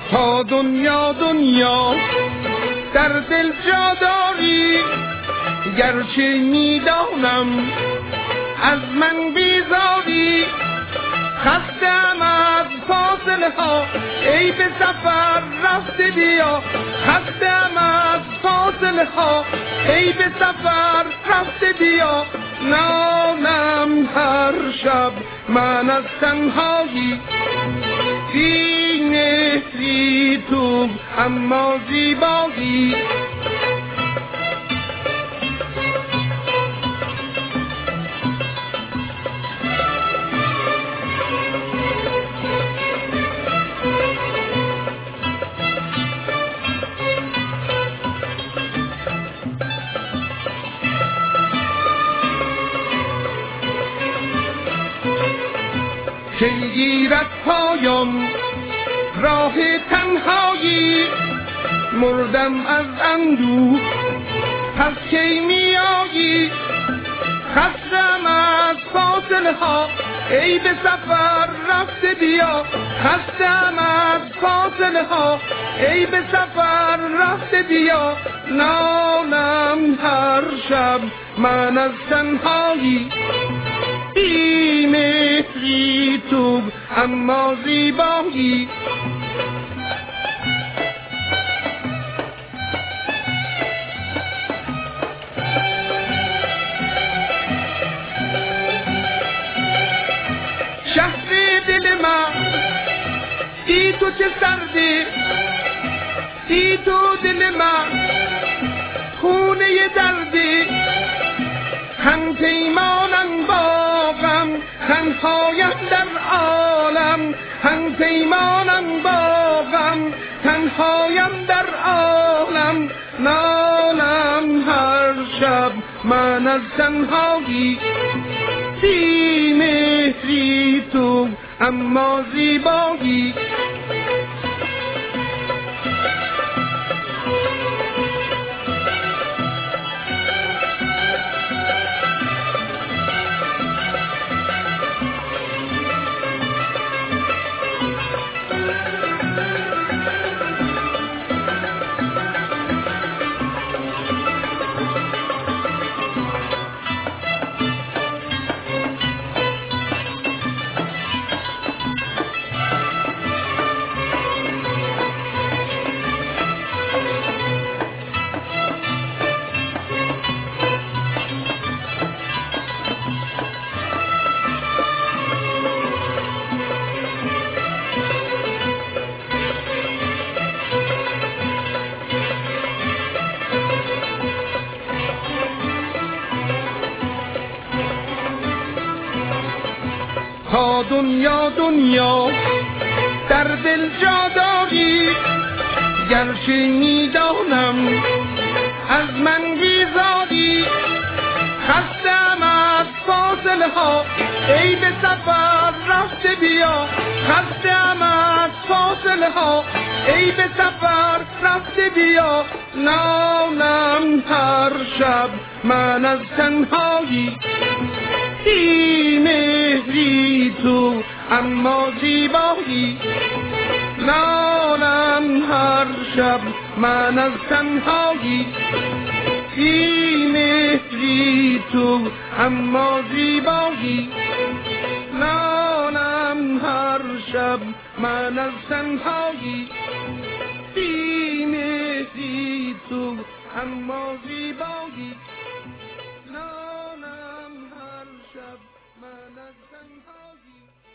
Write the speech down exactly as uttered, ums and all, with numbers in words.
تا دنیا دنیا در دل جا داری، گرچه میدانم از من بیزاری. خستم از فاصله ها ای به سفر رفته بیا، خستم از فاصله ها ای به سفر رفته بیا. نالم هر شب من از تنهایی، بی مهری تو اما زیبایی. کی گیرد پایان راه تنهایی، مردم از اندوه پس کی میایی. خستم از فاصله ها ای به سفر رفته بیا، خستم از فاصله ها ای به سفر رفته بیا. نالم هر شب من از تنهایی، بی مهری تو اما زیبایی. شهر دل من بی تو چه سردی، بی تو دل من خونه دردی. هم پیمانم با غم تنهایم در عالم، هم پیمانم با غم تنهایم در عالم. نالم هر شب من از تنهایی، بی مهری تو اما زیبایی. تا دنیا دنیا در دل جا داری، گرچه میدانم از من بیزاری. خستم از فاصله ها ای به سفر رفته بیا، خستم از فاصله ها ای به سفر رفته بیا. نالم هر شب من از تنهایی، بی مهری تو اما زیبایی. نالم هر شب من از تنهایی، بی مهری تو اما زیبایی. نالم هر شب من از تنهایی، بی مهری تو اما زیبایی. نالم هر شب من از تنهایی.